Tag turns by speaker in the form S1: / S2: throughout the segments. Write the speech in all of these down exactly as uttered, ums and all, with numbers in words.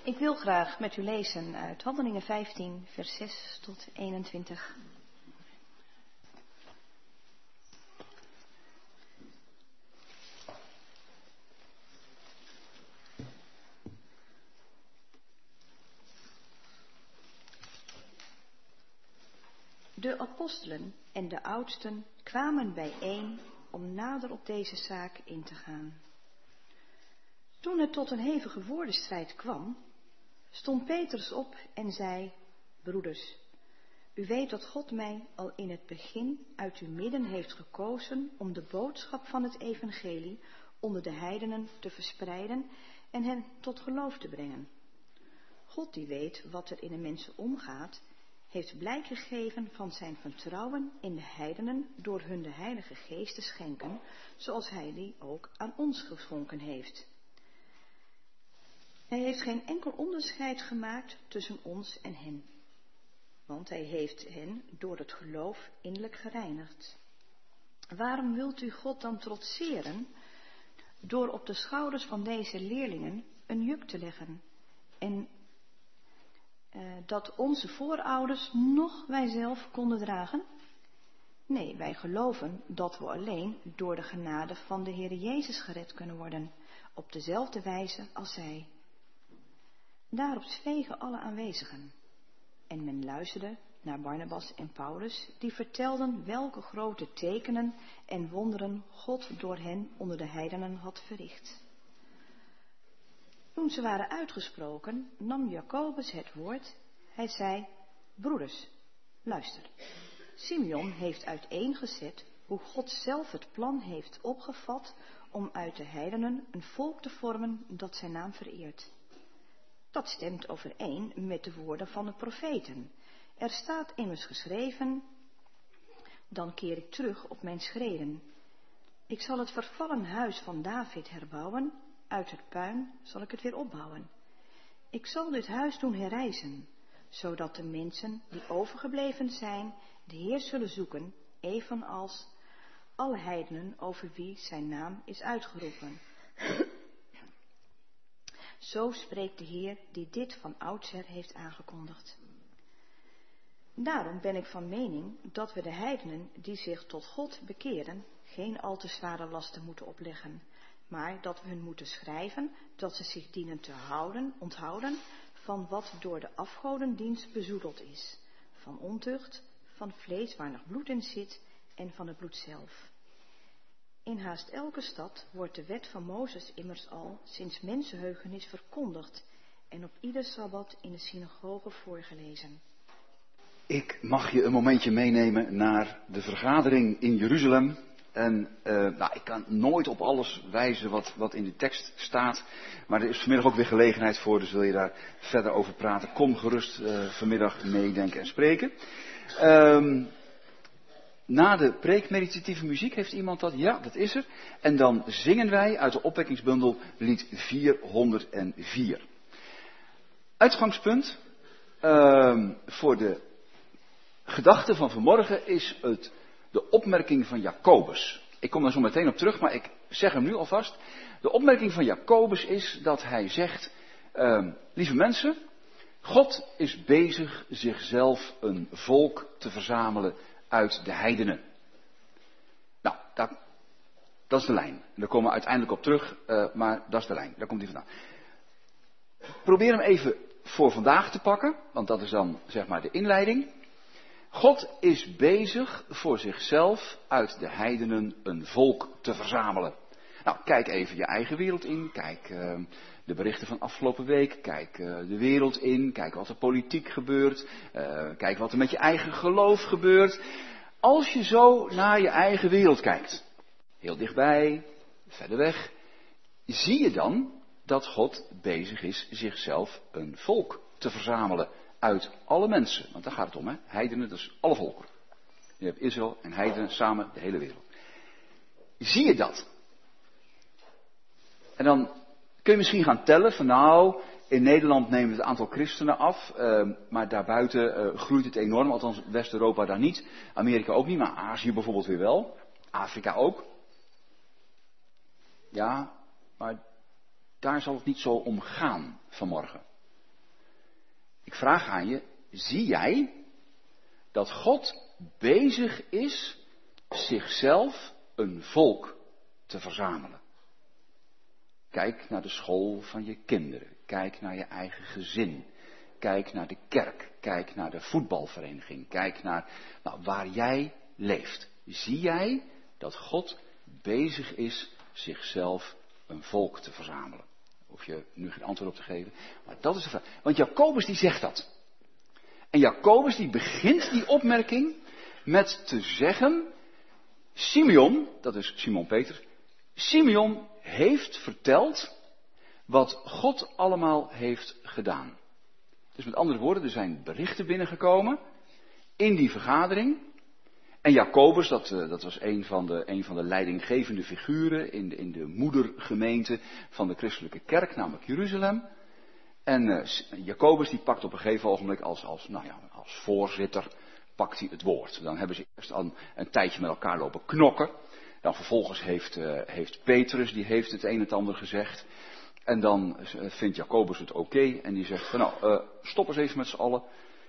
S1: Ik wil graag met u lezen uit Handelingen vijftien, vers zes tot eenentwintig. De apostelen en de oudsten kwamen bijeen om nader op deze zaak in te gaan. Toen het tot een hevige woordenstrijd kwam, stond Petrus op en zei: Broeders, u weet dat God mij al in het begin uit uw midden heeft gekozen om de boodschap van het evangelie onder de heidenen te verspreiden en hen tot geloof te brengen. God die weet wat er in de mensen omgaat, heeft blijk gegeven van zijn vertrouwen in de heidenen door hun de Heilige Geest te schenken, zoals hij die ook aan ons geschonken heeft. Hij heeft geen enkel onderscheid gemaakt tussen ons en hen, want hij heeft hen door het geloof innerlijk gereinigd. Waarom wilt u God dan trotseren door op de schouders van deze leerlingen een juk te leggen en uh, dat onze voorouders noch wijzelf konden dragen? Nee, wij geloven dat we alleen door de genade van de Heer Jezus gered kunnen worden, op dezelfde wijze als zij. Daarop zwegen alle aanwezigen. En men luisterde naar Barnabas en Paulus, die vertelden welke grote tekenen en wonderen God door hen onder de heidenen had verricht. Toen ze waren uitgesproken, nam Jacobus het woord. Hij zei: Broeders, luister. Simeon heeft uiteengezet hoe God zelf het plan heeft opgevat om uit de heidenen een volk te vormen dat zijn naam vereert. Dat stemt overeen met de woorden van de profeten. Er staat immers geschreven: dan keer ik terug op mijn schreden. Ik zal het vervallen huis van David herbouwen, uit het puin zal ik het weer opbouwen. Ik zal dit huis doen herrijzen, zodat de mensen die overgebleven zijn de Heer zullen zoeken, evenals alle heidenen over wie zijn naam is uitgeroepen. Zo spreekt de Heer die dit van oudsher heeft aangekondigd. Daarom ben ik van mening dat we de heidenen die zich tot God bekeren geen al te zware lasten moeten opleggen, maar dat we hun moeten schrijven dat ze zich dienen te houden, onthouden van wat door de afgodendienst bezoedeld is, van ontucht, van vlees waar nog bloed in zit en van het bloed zelf. In haast elke stad wordt de wet van Mozes immers al sinds mensenheugenis verkondigd en op ieder sabbat in de synagoge voorgelezen.
S2: Ik mag je een momentje meenemen naar de vergadering in Jeruzalem. En uh, nou, ik kan nooit op alles wijzen wat, wat in de tekst staat. Maar er is vanmiddag ook weer gelegenheid voor, dus wil je daar verder over praten. Kom gerust uh, vanmiddag meedenken en spreken. Um, na de preek meditatieve muziek, heeft iemand dat? Ja, dat is er. En dan zingen wij uit de opwekkingsbundel lied vierhonderdvier. Uitgangspunt uh, voor de gedachte van vanmorgen is het, de opmerking van Jacobus. Ik kom daar zo meteen op terug, maar ik zeg hem nu alvast. De opmerking van Jacobus is dat hij zegt, uh, lieve mensen, God is bezig zichzelf een volk te verzamelen uit de heidenen. Nou, dat, dat is de lijn. Daar komen we uiteindelijk op terug, uh, maar dat is de lijn. Daar komt hij vandaan. Probeer hem even voor vandaag te pakken, want dat is dan zeg maar de inleiding. God is bezig voor zichzelf uit de heidenen een volk te verzamelen. Nou, kijk even je eigen wereld in. Kijk uh, de berichten van afgelopen week. Kijk uh, de wereld in. Kijk wat er politiek gebeurt. Uh, kijk wat er met je eigen geloof gebeurt. Als je zo naar je eigen wereld kijkt, heel dichtbij, verder weg, zie je dan dat God bezig is zichzelf een volk te verzamelen uit alle mensen. Want daar gaat het om, hè? Heidenen, dat is alle volken. Je hebt Israël en heidenen samen de hele wereld. Zie je dat? En dan kun je misschien gaan tellen van nou, in Nederland nemen we het aantal christenen af, uh, maar daarbuiten uh, groeit het enorm, althans West-Europa daar niet, Amerika ook niet, maar Azië bijvoorbeeld weer wel, Afrika ook. Ja, maar daar zal het niet zo om gaan vanmorgen. Ik vraag aan je, zie jij dat God bezig is zichzelf een volk te verzamelen? Kijk naar de school van je kinderen. Kijk naar je eigen gezin. Kijk naar de kerk. Kijk naar de voetbalvereniging. Kijk naar nou, waar jij leeft. Zie jij dat God bezig is zichzelf een volk te verzamelen? Hoef je nu geen antwoord op te geven. Maar dat is de vraag. Want Jacobus die zegt dat. En Jacobus die begint die opmerking met te zeggen, Simeon, dat is Simon Peter, Simeon heeft verteld wat God allemaal heeft gedaan. Dus met andere woorden, er zijn berichten binnengekomen in die vergadering. En Jacobus, dat, dat was een van, de, een van de leidinggevende figuren in de, in de moedergemeente van de christelijke kerk, namelijk Jeruzalem. En uh, Jacobus die pakt op een gegeven ogenblik als, als, nou ja, als voorzitter, pakt hij het woord. Dan hebben ze eerst al een tijdje met elkaar lopen knokken. Dan vervolgens heeft, uh, heeft Petrus, die heeft het een en het ander gezegd. En dan uh, vindt Jacobus het oké okay, en die zegt van nou, uh, stop eens even met z'n allen.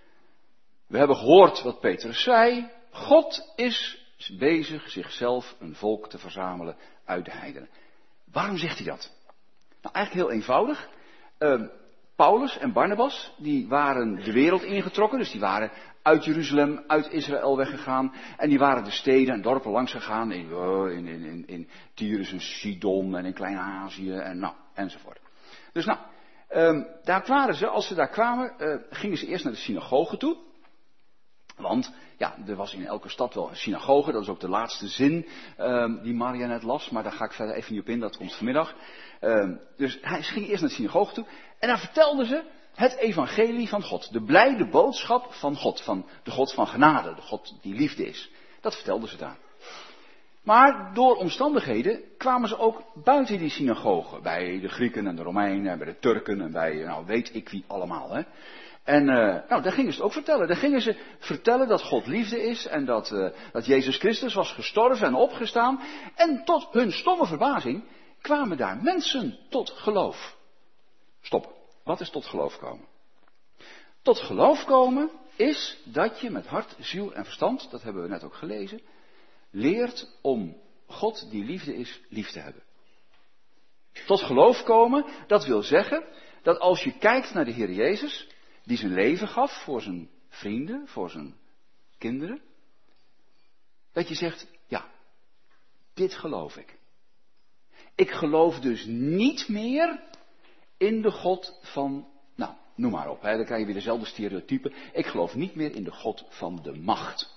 S2: We hebben gehoord wat Petrus zei. God is bezig zichzelf een volk te verzamelen uit de heidenen. Waarom zegt hij dat? Nou, eigenlijk heel eenvoudig. Uh, Paulus en Barnabas, die waren de wereld ingetrokken, dus die waren uit Jeruzalem, uit Israël weggegaan. En die waren de steden en dorpen langs gegaan in, in, in, in, in Tyrus en Sidon en in Klein-Azië en nou, enzovoort. Dus nou, um, daar waren ze, als ze daar kwamen, uh, gingen ze eerst naar de synagoge toe. Want ja, er was in elke stad wel een synagoge, dat is ook de laatste zin um, die Maria net las, maar daar ga ik verder even niet op in, dat komt vanmiddag. Um, dus hij ging eerst naar de synagoge toe en daar vertelden ze het evangelie van God. De blijde boodschap van God, van de God van genade, de God die liefde is. Dat vertelden ze daar. Maar door omstandigheden kwamen ze ook buiten die synagoge, bij de Grieken en de Romeinen, bij de Turken en bij, nou weet ik wie allemaal, hè. En uh, nou, daar gingen ze het ook vertellen. Daar gingen ze vertellen dat God liefde is en dat, uh, dat Jezus Christus was gestorven en opgestaan. En tot hun stomme verbazing kwamen daar mensen tot geloof. Stop. Wat is tot geloof komen? Tot geloof komen is dat je met hart, ziel en verstand, dat hebben we net ook gelezen, leert om God die liefde is, lief te hebben. Tot geloof komen, dat wil zeggen dat als je kijkt naar de Heer Jezus, die zijn leven gaf voor zijn vrienden, voor zijn kinderen, dat je zegt, ja, dit geloof ik. Ik geloof dus niet meer in de God van, nou, noem maar op, hè, dan krijg je weer dezelfde stereotypen. Ik geloof niet meer in de God van de macht.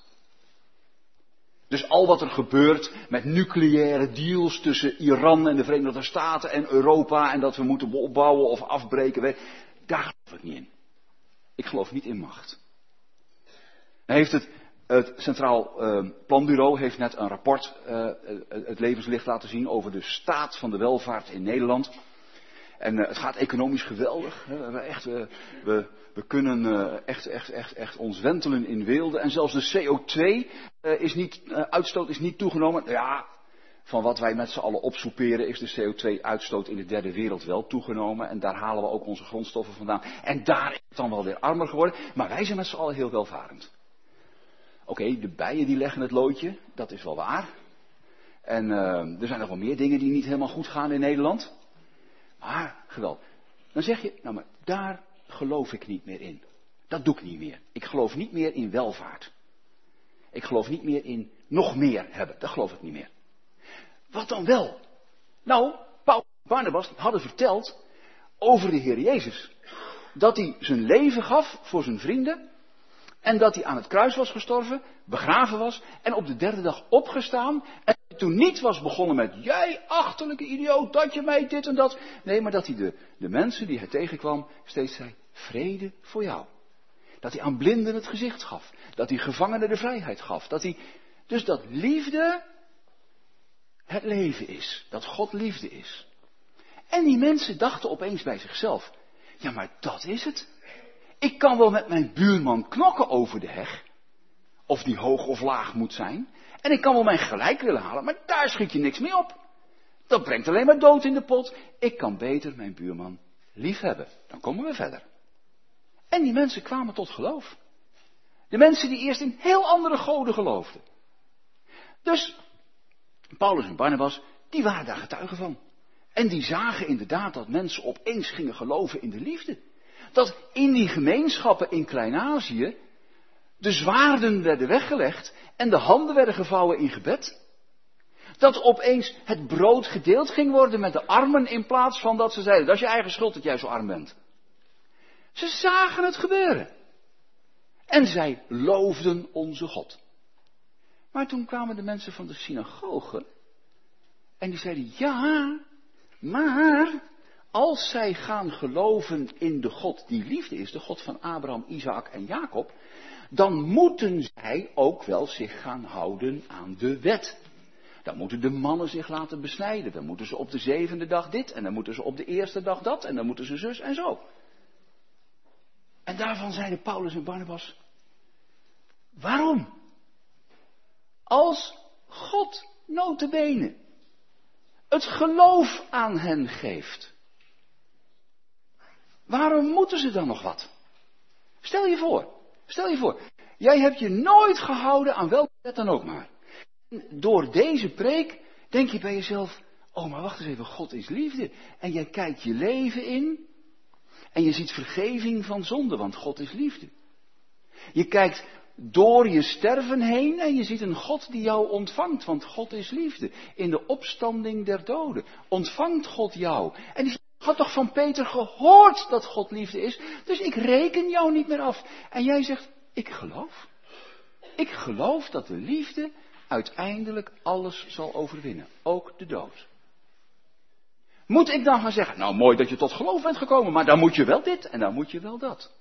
S2: Dus al wat er gebeurt met nucleaire deals tussen Iran en de Verenigde Staten en Europa en dat we moeten opbouwen of afbreken, daar geloof ik niet in. Ik geloof niet in macht. Dan heeft het, het Centraal uh, Planbureau heeft net een rapport, uh, het levenslicht laten zien over de staat van de welvaart in Nederland. En uh, het gaat economisch geweldig. Hè. We, echt, uh, we, we kunnen uh, echt, echt, echt, echt ons wentelen in weelde. En zelfs de C O twee uh, is niet, uh, uitstoot is niet toegenomen. Ja, van wat wij met z'n allen opsoeperen is de C O twee uitstoot in de derde wereld wel toegenomen. En daar halen we ook onze grondstoffen vandaan. En daar is het dan wel weer armer geworden. Maar wij zijn met z'n allen heel welvarend. Oké, okay, de bijen die leggen het loodje, dat is wel waar. En uh, er zijn nog wel meer dingen die niet helemaal goed gaan in Nederland. Maar, geweldig. Dan zeg je, nou maar daar geloof ik niet meer in. Dat doe ik niet meer. Ik geloof niet meer in welvaart. Ik geloof niet meer in nog meer hebben. Dat geloof ik niet meer. Wat dan wel? Nou, Paulus en Barnabas hadden verteld over de Heer Jezus. Dat hij zijn leven gaf voor zijn vrienden. En dat hij aan het kruis was gestorven, begraven was en op de derde dag opgestaan. En toen niet was begonnen met, jij achterlijke idioot, dat je mij dit en dat. Nee, maar dat hij de, de mensen die hij tegenkwam steeds zei, vrede voor jou. Dat hij aan blinden het gezicht gaf. Dat hij gevangenen de vrijheid gaf. Dat hij, dus dat liefde het leven is. Dat God liefde is. En die mensen dachten opeens bij zichzelf, ja maar dat is het. Ik kan wel met mijn buurman knokken over de heg. Of die hoog of laag moet zijn. En ik kan wel mijn gelijk willen halen, maar daar schiet je niks mee op. Dat brengt alleen maar dood in de pot. Ik kan beter mijn buurman lief hebben. Dan komen we verder. En die mensen kwamen tot geloof. De mensen die eerst in heel andere goden geloofden. Dus Paulus en Barnabas, die waren daar getuigen van. En die zagen inderdaad dat mensen opeens gingen geloven in de liefde. Dat in die gemeenschappen in Klein-Azië de zwaarden werden weggelegd en de handen werden gevouwen in gebed. Dat opeens het brood gedeeld ging worden met de armen in plaats van dat ze zeiden, dat is je eigen schuld dat jij zo arm bent. Ze zagen het gebeuren. En zij loofden onze God. Maar toen kwamen de mensen van de synagoge en die zeiden, ja, maar als zij gaan geloven in de God die liefde is, de God van Abraham, Isaac en Jacob, dan moeten zij ook wel zich gaan houden aan de wet. Dan moeten de mannen zich laten besnijden, dan moeten ze op de zevende dag dit en dan moeten ze op de eerste dag dat en dan moeten ze zus en zo. En daarvan zeiden Paulus en Barnabas, waarom? Als God nota bene het geloof aan hen geeft, waarom moeten ze dan nog wat? Stel je voor, stel je voor, jij hebt je nooit gehouden aan welke wet dan ook maar. En door deze preek denk je bij jezelf, oh maar wacht eens even, God is liefde. En jij kijkt je leven in en je ziet vergeving van zonde, want God is liefde. Je kijkt door je sterven heen en je ziet een God die jou ontvangt, want God is liefde. In de opstanding der doden ontvangt God jou. En die had toch van Peter gehoord dat God liefde is, dus ik reken jou niet meer af. En jij zegt, ik geloof. Ik geloof dat de liefde uiteindelijk alles zal overwinnen, ook de dood. Moet ik dan gaan zeggen, nou mooi dat je tot geloof bent gekomen, maar dan moet je wel dit en dan moet je wel dat.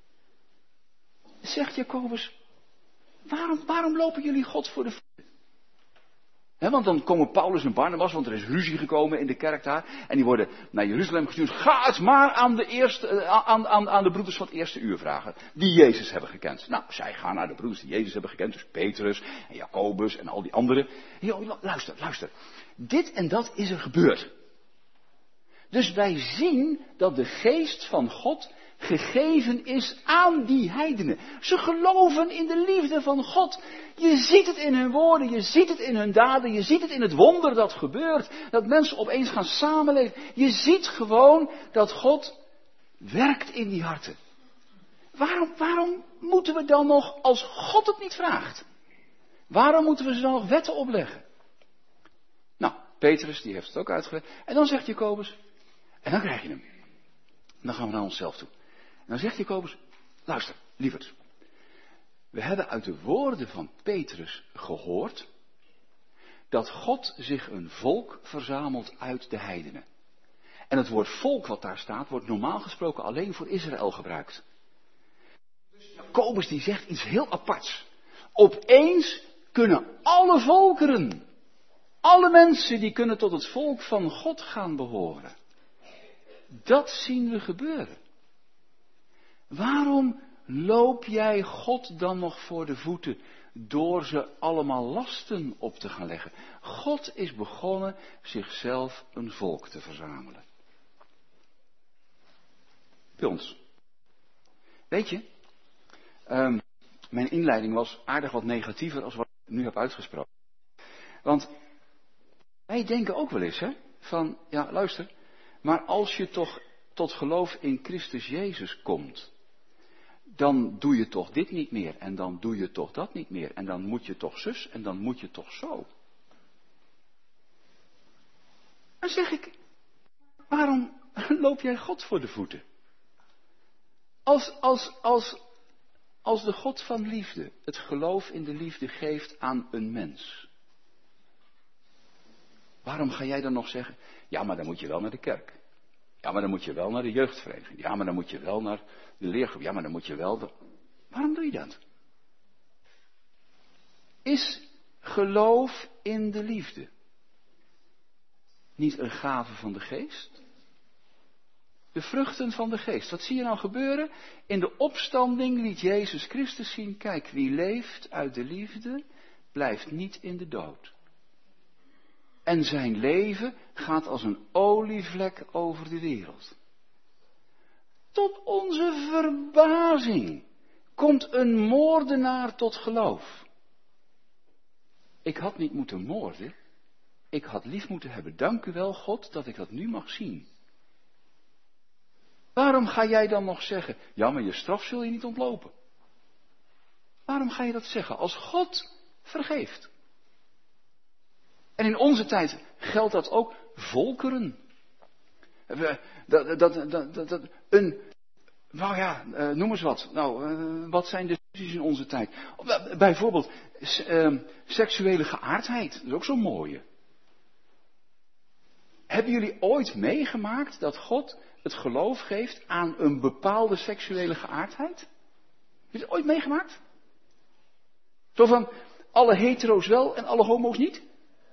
S2: Zegt Jacobus, waarom, waarom lopen jullie God voor de voeten? He, want dan komen Paulus en Barnabas, want er is ruzie gekomen in de kerk daar, en die worden naar Jeruzalem gestuurd. Ga het maar aan de, eerste, aan, aan, aan de broeders van het eerste uur vragen, die Jezus hebben gekend. Nou, zij gaan naar de broeders die Jezus hebben gekend, dus Petrus en Jacobus en al die anderen. Jo, luister, luister, dit en dat is er gebeurd. Dus wij zien dat de geest van God gegeven is aan die heidenen. Ze geloven in de liefde van God. Je ziet het in hun woorden, je ziet het in hun daden, je ziet het in het wonder dat gebeurt. Dat mensen opeens gaan samenleven. Je ziet gewoon dat God werkt in die harten. Waarom, waarom moeten we dan nog, als God het niet vraagt, waarom moeten we ze dan nog wetten opleggen? Nou, Petrus die heeft het ook uitgelegd. En dan zegt Jacobus, en dan krijg je hem. En dan gaan we naar onszelf toe. En dan zegt Jacobus, luister, lieverd. We hebben uit de woorden van Petrus gehoord dat God zich een volk verzamelt uit de heidenen. En het woord volk wat daar staat, wordt normaal gesproken alleen voor Israël gebruikt. Dus Jacobus die zegt iets heel aparts. Opeens kunnen alle volkeren, alle mensen die kunnen tot het volk van God gaan behoren. Dat zien we gebeuren. Waarom loop jij God dan nog voor de voeten door ze allemaal lasten op te gaan leggen? God is begonnen zichzelf een volk te verzamelen. Bij ons. Weet je, um, mijn inleiding was aardig wat negatiever als wat ik nu heb uitgesproken. Want wij denken ook wel eens, hè, van, ja luister, maar als je toch tot geloof in Christus Jezus komt, dan doe je toch dit niet meer en dan doe je toch dat niet meer en dan moet je toch zus en dan moet je toch zo. Dan zeg ik, waarom loop jij God voor de voeten? Als, als, als, als de God van liefde het geloof in de liefde geeft aan een mens, waarom ga jij dan nog zeggen, ja maar dan moet je wel naar de kerk. Ja maar dan moet je wel naar de jeugdvereniging. Ja maar dan moet je wel naar de leergroep. Ja maar dan moet je wel... De... Waarom doe je dat? Is geloof in de liefde niet een gave van de geest? De vruchten van de geest. Wat zie je nou gebeuren? In de opstanding liet Jezus Christus zien, kijk, wie leeft uit de liefde, blijft niet in de dood. En zijn leven gaat als een olievlek over de wereld. tot onze verbazing komt een moordenaar tot geloof. Ik had niet moeten moorden. Ik had lief moeten hebben. Dank u wel, God, dat ik dat nu mag zien. Waarom ga jij dan nog zeggen, ja, maar je straf zul je niet ontlopen? Waarom ga je dat zeggen als God vergeeft? En in onze tijd geldt dat ook volkeren. Dat, dat, dat, dat, dat, een, nou ja, noem eens wat. Nou, wat zijn de discussies in onze tijd? Bijvoorbeeld seksuele geaardheid, dat is ook zo'n mooie. Hebben jullie ooit meegemaakt dat God het geloof geeft aan een bepaalde seksuele geaardheid? Heb je het ooit meegemaakt? Zo van, alle hetero's wel en alle homo's niet?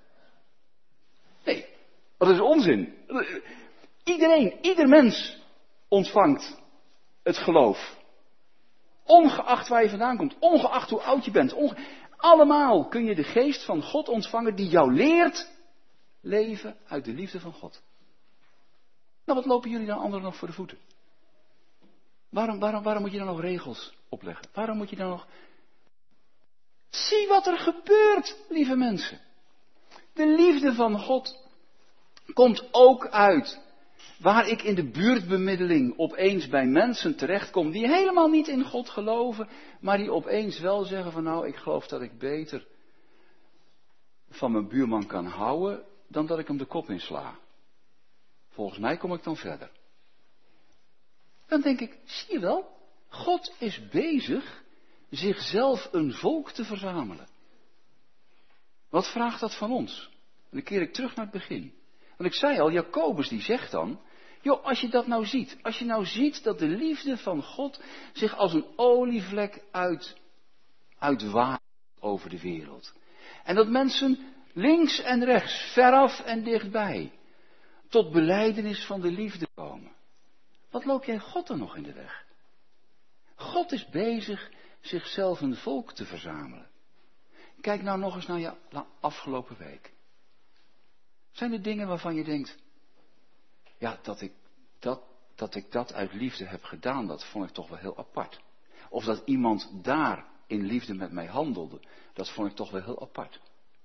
S2: Nee, dat is onzin. Iedereen, ieder mens ontvangt het geloof. Ongeacht waar je vandaan komt, ongeacht hoe oud je bent. Onge... Allemaal kun je de geest van God ontvangen die jou leert leven uit de liefde van God. Nou, wat lopen jullie dan anderen nog voor de voeten? Waarom, waarom, waarom moet je dan nog regels opleggen? Waarom moet je dan nog... Zie wat er gebeurt, lieve mensen. De liefde van God komt ook uit waar ik in de buurtbemiddeling opeens bij mensen terechtkom die helemaal niet in God geloven, maar die opeens wel zeggen van nou, ik geloof dat ik beter van mijn buurman kan houden dan dat ik hem de kop insla. Volgens mij kom ik dan verder. Dan denk ik, zie je wel, God is bezig zichzelf een volk te verzamelen. Wat vraagt dat van ons? En dan keer ik terug naar het begin. Want ik zei al, Jacobus die zegt dan, joh, als je dat nou ziet, als je nou ziet dat de liefde van God zich als een olievlek uit, uitwaait over de wereld. En dat mensen links en rechts, veraf en dichtbij, tot belijdenis van de liefde komen. Wat loop jij God dan nog in de weg? God is bezig zichzelf een volk te verzamelen. Kijk nou nog eens naar je afgelopen week. Zijn er dingen waarvan je denkt, ja, dat ik dat, dat ik dat uit liefde heb gedaan, dat vond ik toch wel heel apart. Of dat iemand daar in liefde met mij handelde, dat vond ik toch wel heel apart.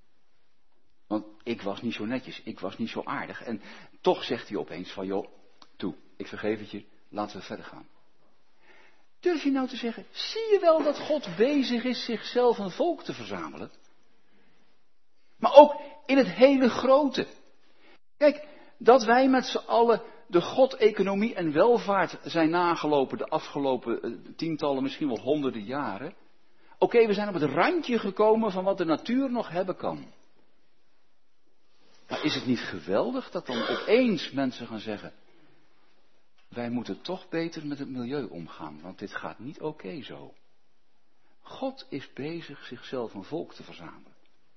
S2: Want ik was niet zo netjes, ik was niet zo aardig. En toch zegt hij opeens van, joh, toe, ik vergeef het je, laten we verder gaan. Durf je nou te zeggen, zie je wel dat God bezig is zichzelf een volk te verzamelen? Maar ook in het hele grote. Kijk, dat wij met z'n allen de God, economie en welvaart zijn nagelopen de afgelopen tientallen, misschien wel honderden jaren. Oké, okay, we zijn op het randje gekomen van wat de natuur nog hebben kan. Maar is het niet geweldig dat dan opeens mensen gaan zeggen, wij moeten toch beter met het milieu omgaan, want dit gaat niet oké okay zo. God is bezig zichzelf een volk te verzamelen.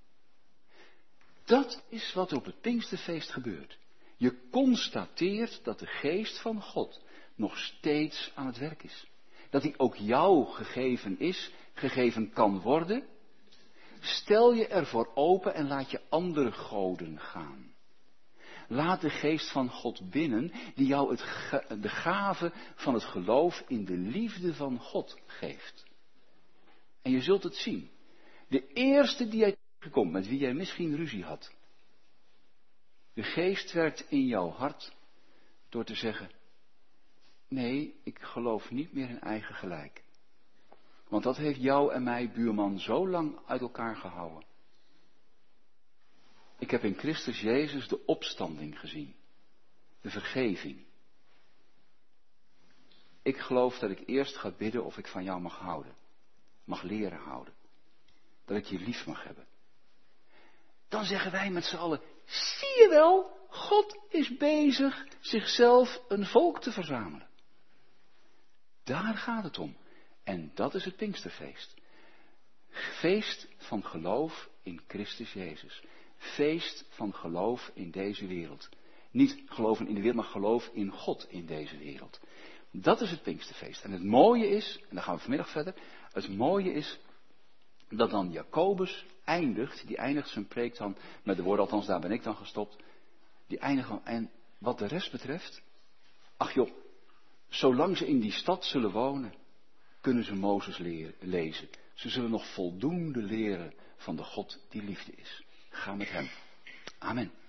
S2: Dat is wat er op het Pinksterfeest gebeurt. Je constateert dat de geest van God nog steeds aan het werk is. Dat hij ook jou gegeven is, gegeven kan worden. Stel je ervoor open en laat je andere goden gaan. Laat de geest van God binnen, die jou het ge- de gave van het geloof in de liefde van God geeft. En je zult het zien. De eerste die jij tegenkomt, met wie jij misschien ruzie had. De geest werkt in jouw hart door te zeggen, nee, ik geloof niet meer in eigen gelijk. Want dat heeft jou en mij, buurman, zo lang uit elkaar gehouden. Ik heb in Christus Jezus de opstanding gezien. De vergeving. Ik geloof dat ik eerst ga bidden of ik van jou mag houden. Mag leren houden. Dat ik je lief mag hebben. Dan zeggen wij met z'n allen, zie je wel, God is bezig zichzelf een volk te verzamelen. Daar gaat het om. En dat is het Pinksterfeest. Feest van geloof in Christus Jezus. Feest van geloof in deze wereld. Niet geloven in de wereld, maar geloof in God in deze wereld. Dat is het Pinksterfeest. En het mooie is, en dan gaan we vanmiddag verder. Het mooie is dat dan Jacobus eindigt, die eindigt zijn preek dan met de woorden, althans daar ben ik dan gestopt. Die eindigt dan, en wat de rest betreft, ach joh, zolang ze in die stad zullen wonen, kunnen ze Mozes leren, lezen. Ze zullen nog voldoende leren van de God die liefde is. Ga met hem. Amen.